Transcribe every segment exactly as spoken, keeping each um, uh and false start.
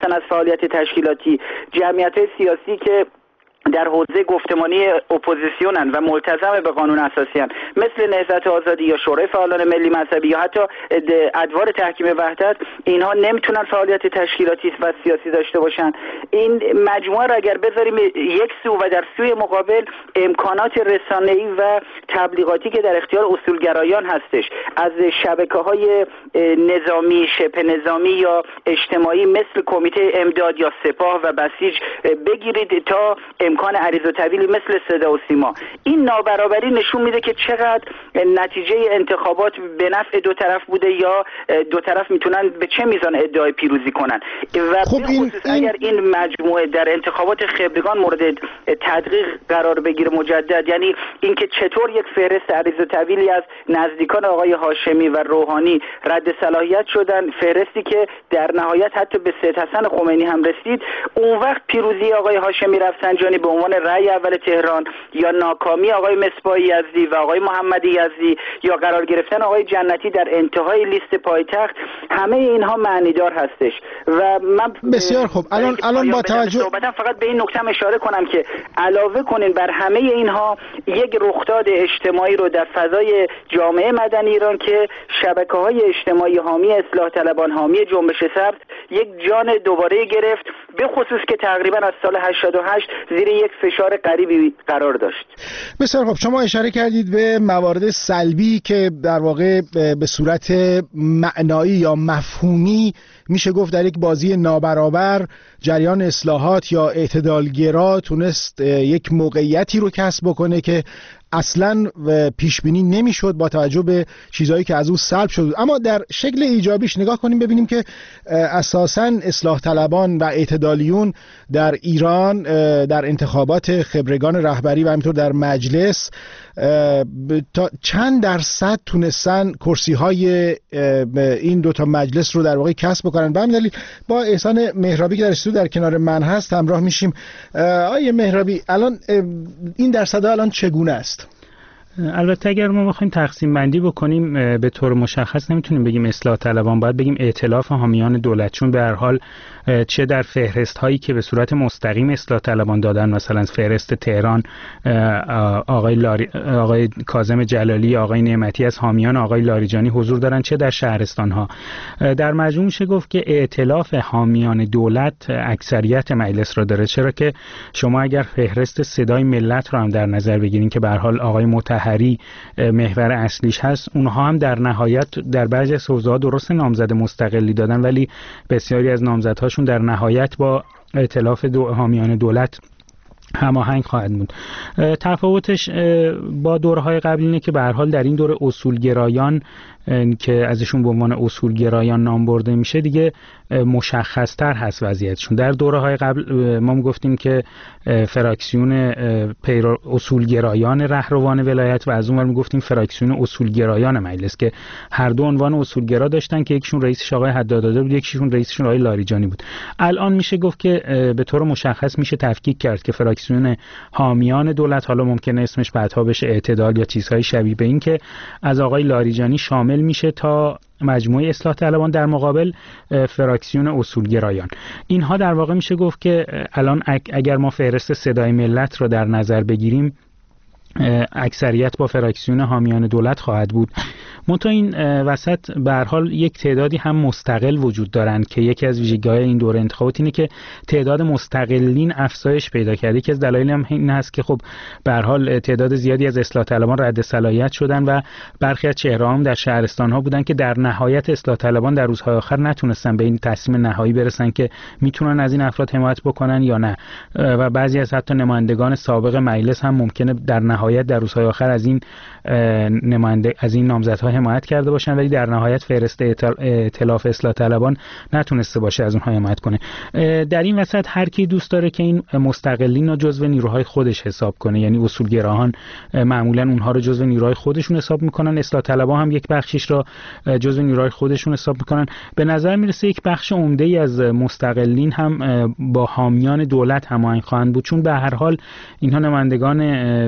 از فعالیت تشکیلاتی، جمعیت‌های سیاسی که در حوزه گفتمانی اپوزیسیونن و ملتزم به قانون اساسی هستند، مثل نهضت آزادی یا شورای فعالان ملی مذهبی یا حتی ادوار تحکیم وحدت، اینها نمیتونن فعالیت تشکیلاتی و سیاسی داشته باشن. این مجموعه را اگر بذاریم یک سو و در سوی مقابل امکانات رسانه‌ای و تبلیغاتی که در اختیار اصولگرایان هستش، از شبکه‌های نظامی، شبه نظامی یا اجتماعی مثل کمیته امداد یا سپاه و بسیج بگیرید تا امکان عریض و طویلی مثل صدا و سیما، این نابرابری نشون میده که چقدر نتیجه انتخابات به نفع دو طرف بوده یا دو طرف میتونن به چه میزان ادعای پیروزی کنن. و خب به خصوص این... اگر این مجموعه در انتخابات خبرگان مورد تدقیق قرار بگیره مجدد، یعنی اینکه چطور یک فهرست عریض و طویلی از نزدیکان آقای هاشمی و روحانی رد صلاحیت شدن، فهرستی که در نهایت حتی به سید حسن خمینی هم رسید، اون وقت پیروزی آقای هاشمی رفسنجانی به عنوان رأی اول تهران یا ناکامی آقای مصباح یزدی و آقای محمدی یزدی یا قرار گرفتن آقای جنتی در انتهای لیست پایتخت، همه اینها معنیدار هستش. و من بسیار خوب، الان الان با توجه صحبتم فقط به این نکته اشاره کنم که علاوه کنین بر همه اینها یک رخداد اجتماعی رو در فضای جامعه مدنی ایران که شبکه‌های اجتماعی حامی اصلاح طلبان، حامی جنبش سبز یک جان دوباره گرفت، به خصوص که تقریبا از سال هشتاد و هشت زیر یک فشار غریبی قرار داشت. بسیار خب، شما اشاره کردید به موارد سلبی که در واقع به صورت معنایی یا مفهومی میشه گفت در یک بازی نابرابر جریان اصلاحات یا اعتدالگرا تونست یک موقعیتی رو کسب بکنه که اصلا پیش بینی نمیشد با توجه به چیزایی که از او سلب شد. اما در شکل ایجابیش نگاه کنیم ببینیم که اساساً اصلاح طلبان و اعتدالیون در ایران در انتخابات خبرگان رهبری و همینطور در مجلس تا چند درصد تونستن کرسی های این دوتا مجلس رو در واقع کسب بکنن. به همین دلیل با احسان مهرابی که در استودیو در کنار من هست همراه میشیم. آیه مهرابی، الان این درصدها الان چگونه است؟ البته اگر ما بخوایم تقسیم بندی بکنیم به طور مشخص نمیتونیم بگیم اصلاح طلبان، باید بگیم ائتلاف حامیان دولت، چون به هر حال چه در فهرست هایی که به صورت مستقیم اصلاح طلبان دادن، مثلا فهرست تهران آقای لاری، آقای کاظم جلالی، آقای نعمتی از حامیان آقای لاریجانی حضور دارن، چه در شهرستان ها، در مجموع میشه گفت که ائتلاف حامیان دولت اکثریت مجلس را داره. چرا که شما اگر فهرست صدای ملت رو هم در نظر بگیرین که به هر حال آقای مطهری محور اصلیش هست، اونها هم در نهایت در بعضی از حوزه‌ها درست نامزد مستقلی دادن، ولی بسیاری از نامزدهاشون در نهایت با ائتلاف دو حامیان دولت هماهنگ خواهد بود. تفاوتش با دورهای قبل اینه که به هر حال در این دوره اصولگرایان که ازشون به عنوان اصولگرایان نام برده میشه دیگه مشخص‌تر هست وضعیتشون. در دوره‌های قبل ما گفتیم که فراکسیون پیرو اصولگرایان رهروان ولایت و از اون ور میگفتیم فراکسیون اصولگرایان مجلس که هر دو عنوان اصولگرا داشتن که یکیشون رئیسش آقای حدادزاده بود، یکیشون رئیسشون آقای لاریجانی بود. الان میشه گفت که به طور مشخص میشه تفکیک کرد که فراکسیون حامیان دولت، حالا ممکنه اسمش بعدها بشه اعتدال یا چیزهای شبیه به این، که از آقای لاریجانی شامل میشه تا مجموعه اصلاح طلبان در مقابل فراکسیون اصولگرایان. اینها در واقع میشه گفت که الان اگر ما فهرست صدای ملت رو در نظر بگیریم اکثریت با فراکسیون حامیان دولت خواهد بود. منتها این وسط به هر حال یک تعدادی هم مستقل وجود دارند که یکی از ویژگی‌های این دوره انتخابات اینه که تعداد مستقلین افزایش پیدا کرده. یکی از دلایل هم این هست که خب به هر حال تعداد زیادی از اصلاح طلبان رد صلاحیت شدن و برخی از چهره‌ها در شهرستان‌ها بودن که در نهایت اصلاح طلبان در روزهای آخر نتونستن به این تصمیم نهایی برسن که میتونن از این افراد حمایت بکنن یا نه، و بعضی از حتی نمایندگان سابق مجلس هم ممکنه در نهایت در روزهای آخر از این نماینده از این نامزدها حمایت کرده باشن، ولی در نهایت فهرست ائتلاف اصلاح طلبان نتونسته باشه از اونها حمایت کنه. در این وسط هر کی دوست داره که این مستقلین رو جزو نیروهای خودش حساب کنه، یعنی اصولگراهان معمولا اونها رو جزو نیروهای خودشون حساب میکنن، اصلاح طلبان هم یک بخشش رو جزو نیروهای خودشون حساب میکنن. به نظر میرسه یک بخش عمده‌ای از مستقلین هم با حامیان دولت هماهنگ خواهند بود، چون به هر حال اینها نمایندگان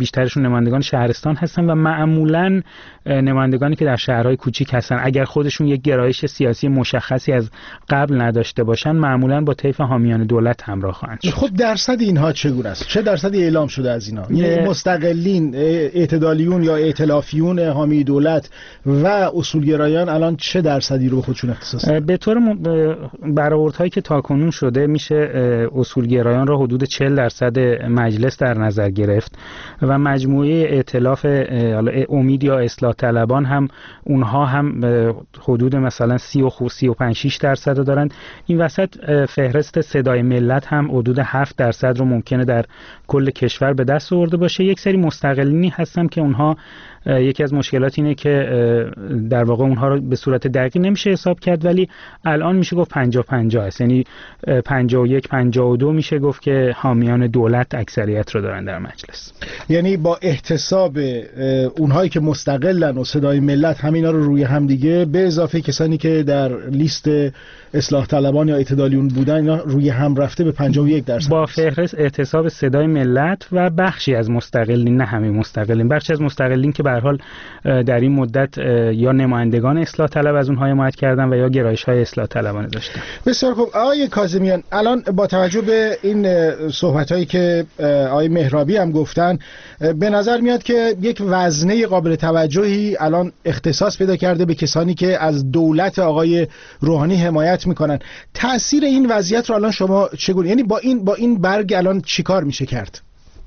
بیشترشون نمایندگان شهرستان هستن و معمولاً نمایندگانی که در شهرهای کوچیک هستن اگر خودشون یک گرایش سیاسی مشخصی از قبل نداشته باشن معمولاً با طیف حامیان دولت همراه خواهند شد. خب درصد اینها چگونه است؟ چه درصدی اعلام شده از اینا؟ یعنی مستقلین، اعتدالیون یا ائتلافیون حامی دولت و اصولگرایان الان چه درصدی رو به خودشون اختصاص دادن؟ به طور م... برآوردهایی که تاکنون شده میشه اصولگرایان را حدود چهل درصد مجلس در نظر گرفت و مجموعه ائتلاف امید یا اصلاح طلبان هم اونها هم حدود مثلا سی و سی و پنج شش درصد دارند. این وسط فهرست صدای ملت هم حدود هفت درصد رو ممکنه در کل کشور به دست آورده باشه. یک سری مستقلینی هستن که اونها یکی از مشکلات اینه که در واقع اونها رو به صورت دقیق نمیشه حساب کرد ولی الان میشه گفت پنجاه پنجاه است، یعنی پنجاه و یک پنجاه و دو میشه گفت که حامیان دولت اکثریت رو دارن در مجلس. یعنی با احتساب اونهایی که مستقلن و صدای ملت همینا رو روی هم دیگه به اضافه کسانی که در لیست اصلاح طلبان یا اعتدالیون بودن اینا روی هم رفته به پنجاه و یک درصد. با فهرست احتساب صدای ملت و بخشی از مستقلین، نه همه مستقلین، بخشی از مستقلین که به هر حال در این مدت یا نمایندگان اصلاح طلب از اونها حمایت کردن و یا گرایش‌های اصلاح طلبانه داشتن. بسیار خوب. آقای کاظمیان، الان با توجه به این صحبتایی که آقای مهرابی هم گفتن به نظر میاد که یک وزنه قابل توجهی الان اختصاص پیدا کرده به کسانی که از دولت آقای روحانی حمایت میکنن. تأثیر این وضعیت رو الان شما چگونه، یعنی با این با این برگ الان چیکار میشه کرد؟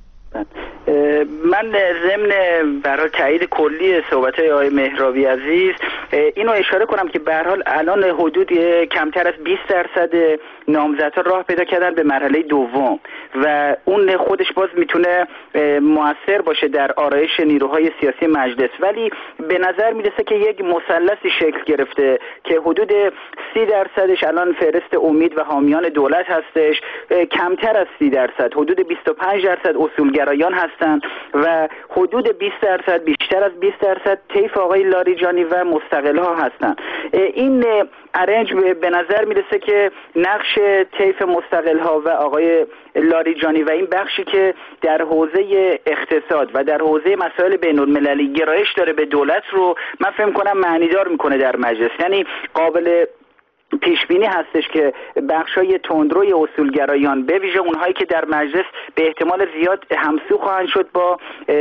من ضمن برای تایید کلی صحبت‌های آقای مهرابی عزیز اینو اشاره کنم که به هر حال الان حدود کمتر از بیست درصد نامزدها راه پیدا کردن به مرحله دوم و اون خودش باز میتونه موثر باشه در آرایش نیروهای سیاسی مجلس، ولی به نظر میرسه که یک مثلثی شکل گرفته که حدود سی درصدش الان فهرست امید و حامیان دولت هستش، کمتر از سی درصد حدود بیست و پنج درصد اصولگرایان هستن و حدود بیست درصد بیشتر از بیست درصد طیف آقای لاریجانی و مستقل ها هستن. این ارنج به نظر میرسه که نقش طیف مستقل ها و آقای لاریجانی و این بخشی که در حوزه اقتصاد و در حوزه مسائل بین المللی گرایش داره به دولت رو من فهم کنم معنیدار میکنه در مجلس. یعنی قابل پیش بینی هستش که بخشای تندروی اصولگرایان به ویژه اونهایی که در مجلس به احتمال زیاد همسو خواهند شد با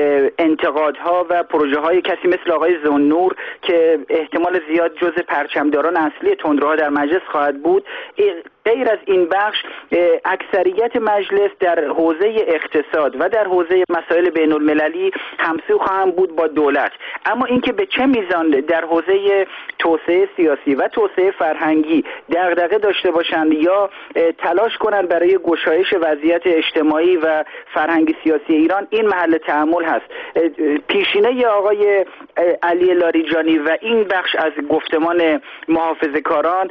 انتقادها و پروژه های کسی مثل آقای ذوالنور که احتمال زیاد جزء پرچمداران اصلی تندروها در مجلس خواهد بود، غیر از این بخش اکثریت مجلس در حوزه اقتصاد و در حوزه مسائل بین المللی همسو خواهند بود با دولت. اما اینکه به چه میزان در حوزه توسعه سیاسی و توسعه فرهنگی دغدغه داشته باشند یا تلاش کنند برای گشایش وضعیت اجتماعی و فرهنگی سیاسی ایران، این محل تأمل هست. پیشینه آقای علی لاریجانی و این بخش از گفتمان محافظه‌کاران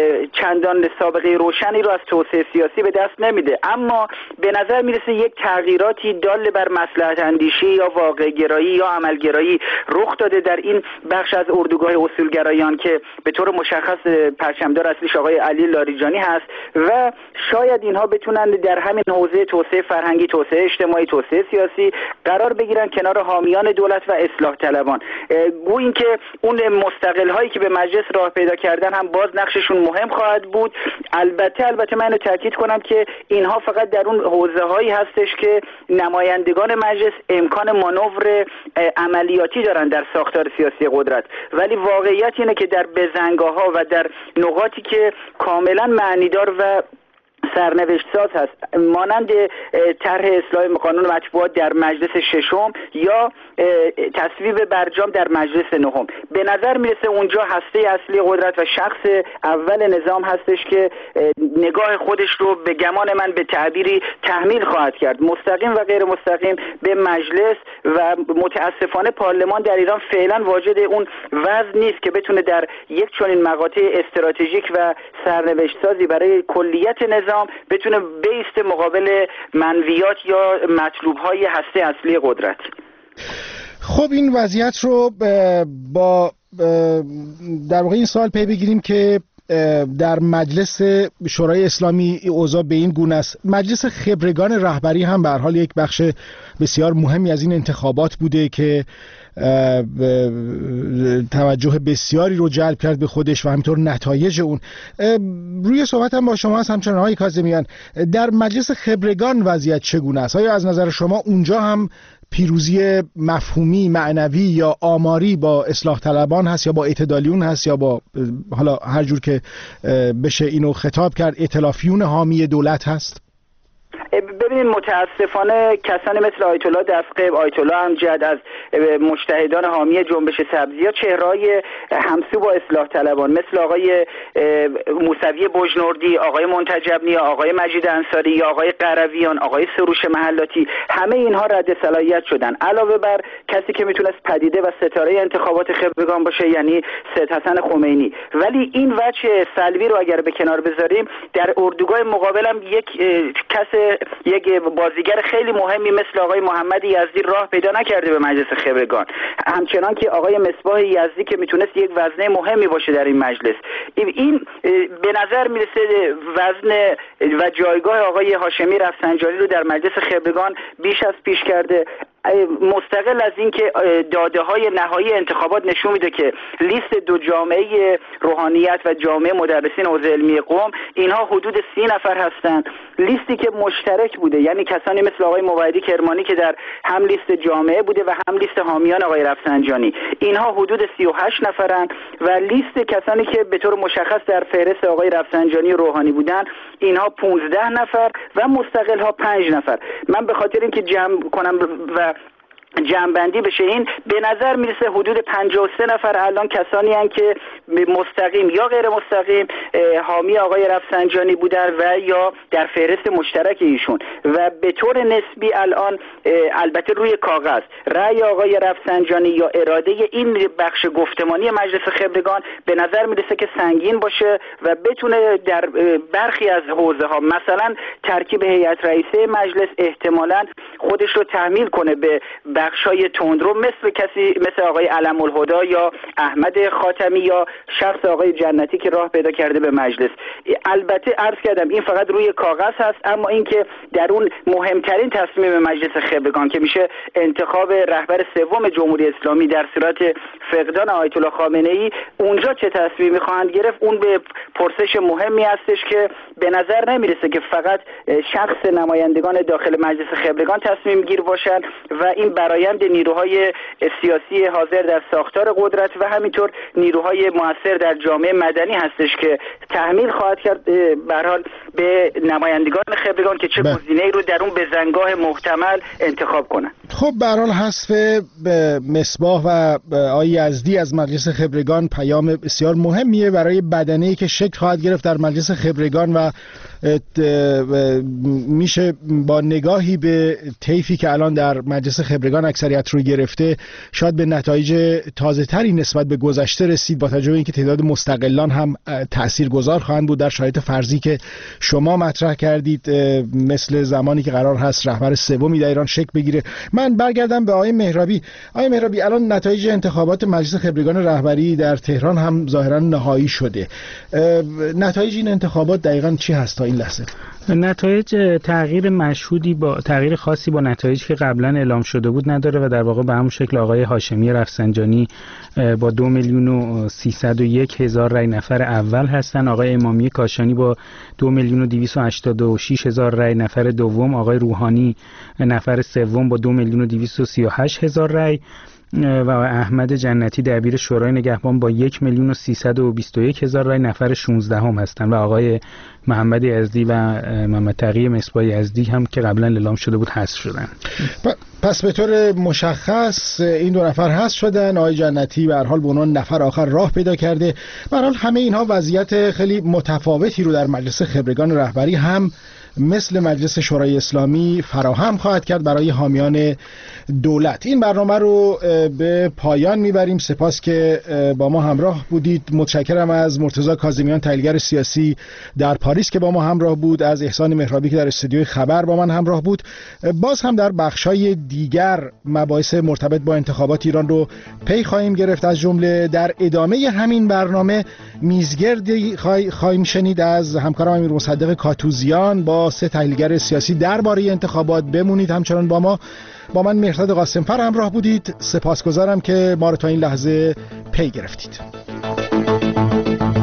چندان سابقه روشنی رو از توسعه سیاسی به دست نمیده، اما به نظر میرسه یک تغییراتی دال بر مصلحت اندیشی یا واقع گرایی یا عمل گرایی رخ داده در این بخش از اردوگاه اصولگرایان که به طور مشخص پرچمدار اصلیش آقای علی لاریجانی هست و شاید اینها بتونن در همین حوزه توسعه فرهنگی، توسعه اجتماعی، توسعه سیاسی قرار بگیرن کنار حامیان دولت و اصلاح طلبان. گویا اینکه اون مستقل هایی که به مجلس راه پیدا کردن هم باز نقششون مهم خواهد بود. البته البته من تاکید کنم که اینها فقط در اون حوزه هایی هستش که نمایندگان مجلس امکان مانور عملیاتی دارن در ساختار سیاسی قدرت، ولی واقعیت اینه که در بزنگاه ها و در نقاطی که کاملا معنیدار و سرنوشت ساز هست مانند طرح اصلاح قانون مطبوعات در مجلس ششم یا تصویب برجام در مجلس نهم، به نظر میرسه اونجا هسته اصلی قدرت و شخص اول نظام هستش که نگاه خودش رو به گمان من به تعبیری تحمیل خواهد کرد، مستقیم و غیر مستقیم، به مجلس و متاسفانه پارلمان در ایران فعلا واجد اون وضع نیست که بتونه در یک چنین مقاطع استراتژیک و سرنوشت سازی برای کلیت نظام بتونه بیست مقابل منویات یا مطلوب‌های هسته اصلی قدرت. خب این وضعیت رو با در واقع این سوال پی بگیریم که در مجلس شورای اسلامی اوضاع به این گونه است. مجلس خبرگان رهبری هم به هر حال یک بخش بسیار مهمی از این انتخابات بوده که توجه بسیاری رو جلب کرد به خودش و همینطور نتایج اون. روی صحبت هم با شما هست همچنان آقای کاظمیان، در مجلس خبرگان وضعیت چگونه است؟ آیا از نظر شما اونجا هم پیروزی مفهومی، معنوی یا آماری با اصلاح طلبان هست یا با اعتدالیون هست یا با حالا هر جور که بشه اینو خطاب کرد ائتلافیون حامی دولت هست؟ ببینید متاسفانه کسانی مثل آیت الله دستقیب، آیت الله امجد از مجتهدان حامی جنبش سبزی‌ها چهره‌های همسو با اصلاح طلبان مثل آقای موسوی بجنوردی، آقای منتجب نیا، آقای مجید انصاری یا آقای قرویان، آقای سروش محلاتی، همه اینها رد صلاحیت شدن. علاوه بر کسی که میتونست پدیده و ستاره انتخابات خبرگان باشه یعنی سید حسن خمینی. ولی این وجه سلبی رو اگر به کنار بذاریم، در اردوگاه مقابلم یک کس یک بازیگر خیلی مهمی مثل آقای محمد یزدی راه پیدا نکرده به مجلس خبرگان، همچنان که آقای مصباح یزدی که میتونست یک وزنه مهمی باشه در این مجلس. این به نظر میرسه وزن و جایگاه آقای هاشمی رفسنجانی رو در مجلس خبرگان بیش از پیش کرده. مستقل از این که داده های نهایی انتخابات نشون میده که لیست دو جامعه روحانیت و جامعه مدرسین حوزه علمی قم اینها حدود سی نفر هستند. لیستی که مشترک بوده یعنی کسانی مثل آقای موحدی کرمانی که در هم لیست جامعه بوده و هم لیست حامیان آقای رفسنجانی، اینها حدود سی و هشت نفرن و لیست کسانی که به طور مشخص در فهرست آقای رفسنجانی روحانی بودن اینها پانزده نفر و مستقل ها پنج نفر. من به خاطر اینکه جمع کنم و جمع‌بندی بشه این به نظر میرسه حدود پنجاه و سه نفر الان کسانی هستند که مستقیم یا غیر مستقیم حامی آقای رفسنجانی بودن و یا در فهرست مشترک ایشون و به طور نسبی الان البته روی کاغذ رأی آقای رفسنجانی یا اراده این بخش گفتمانی مجلس خبرگان به نظر میرسه که سنگین باشه و بتونه در برخی از حوزه ها مثلا ترکیب هیئت رئیسه مجلس احتمالاً خودش رو تحمیل کنه به بخشای تندرو مثل کسی مثل آقای علم الهدا یا احمد خاتمی یا شخص آقای جنتی که راه پیدا کرده به مجلس. البته عرض کردم این فقط روی کاغذ هست، اما اینکه در اون مهمترین تصمیم مجلس خبرگان که میشه انتخاب رهبر سوم جمهوری اسلامی در صورت فقدان آیت الله خامنه ای، اونجا چه تصمیمی خواهند گرفت اون به پرسش مهمی هستش که به نظر نمیرسه که فقط شخص نمایندگان داخل مجلس خبرگان تصمیم گیر باشند و این برآیند نیروهای سیاسی حاضر در ساختار قدرت و همینطور نیروهای مؤثر در جامعه مدنی هستش که تحمیل خواهد کرد به هر حال به نمایندگان خبرگان که چه گزینه‌ای رو در اون بزنگاه محتمل انتخاب کنن. خب به هر حال حذف مصباح و آقای یزدی از مجلس خبرگان پیام بسیار مهمیه برای بدنه‌ای که شکل خواهد گرفت در مجلس خبرگان و میشه با نگاهی به طیفی که الان در مجلس خبرگان اکثریت رو گرفته شاید به نتایج تازه تری نسبت به گذشته رسید، با توجه به اینکه تعداد مستقلان هم تاثیرگذار خواهند بود در شرایط فرضی که شما مطرح کردید، مثل زمانی که قرار هست رهبر سومی در ایران شکل بگیره. من برگردم به آقای مهرابی. آقای مهرابی، الان نتایج انتخابات مجلس خبرگان رهبری در تهران هم ظاهرا نهایی شده. نتایج این انتخابات دقیقاً چی هست تا این لحظه؟ نتایج تغییر مشهودی با تغییر خاصی با نتایجی که قبلا اعلام شده بود نداره و در واقع به همون شکل آقای هاشمی رفسنجانی با دو میلیون و سیصد و یک هزار رای نفر اول هستن، آقای امامی کاشانی با دو میلیون و دویست و هشتاد و شش هزار رای نفر دوم، آقای روحانی نفر سوم با دو میلیون و دویست و سی و هشت هزار رای و احمد جنتی دبیر شورای نگهبان با یک میلیون و سیصد و بیست و یک هزار رای نفر شانزدهم هستند و آقای محمد یزدی و محمد تقی مصباح یزدی هم که قبلا اعلام شده بود حذف شدن. پس به طور مشخص این دو نفر حذف شدن. آقای جنتی به هر حال به عنوان نفر آخر راه پیدا کرده. به هر حال همه اینها وضعیت خیلی متفاوتی رو در مجلس خبرگان رهبری هم مثل مجلس شورای اسلامی فراهم خواهد کرد برای حامیان دولت. این برنامه رو به پایان میبریم. سپاس که با ما همراه بودید. متشکرم از مرتضی کاظمیان، تحلیلگر سیاسی در پاریس که با ما همراه بود، از احسان مهرابی که در استودیوی خبر با من همراه بود. باز هم در بخش‌های دیگر مباحث مرتبط با انتخابات ایران رو پی خواهیم گرفت. از جمله در ادامه همین برنامه میزگردی خواهیم شنید از همکارم امیر مصدق کاتوزیان با سه تحلیلگر سیاسی درباره انتخابات. بمونید همچنان با ما. با من مهرداد قاسمفر همراه بودید. سپاسگزارم که ما رو تا این لحظه پی گرفتید.